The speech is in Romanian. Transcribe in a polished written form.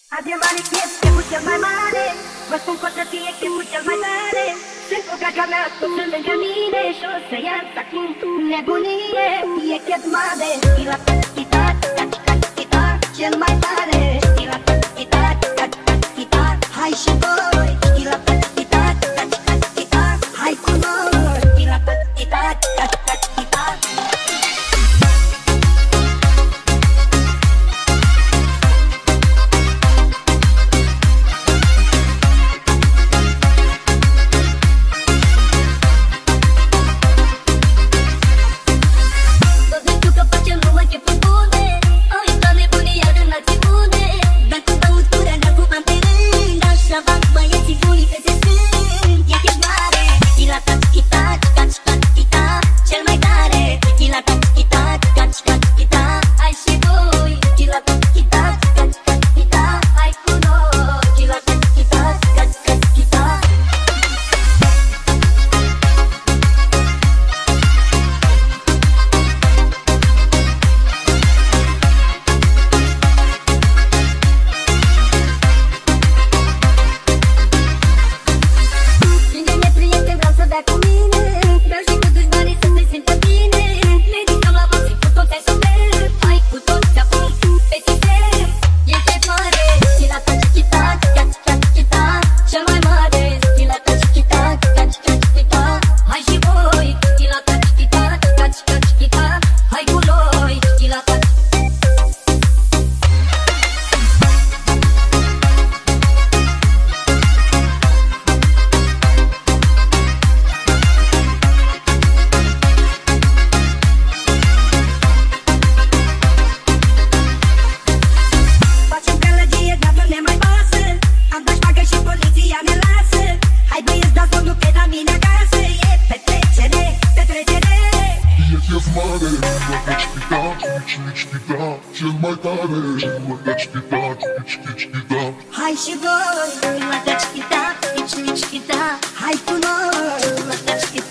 Adevare timpul cel mai mare. Vă spun că o să fie timpul cel mai tare. Sunt cu gaga mea, tot sunt lângă mine. Și o să ies acum nebunie. E chet mare. Tira, tira, tira, cel mai tare. Tira, tira, tira, hai și voi. Tira, tira, tira, hai cu noi. Tira, tira, tira. Cel mai tare, hai și voi, la tăci chita, hai cu noi, la tăci chita.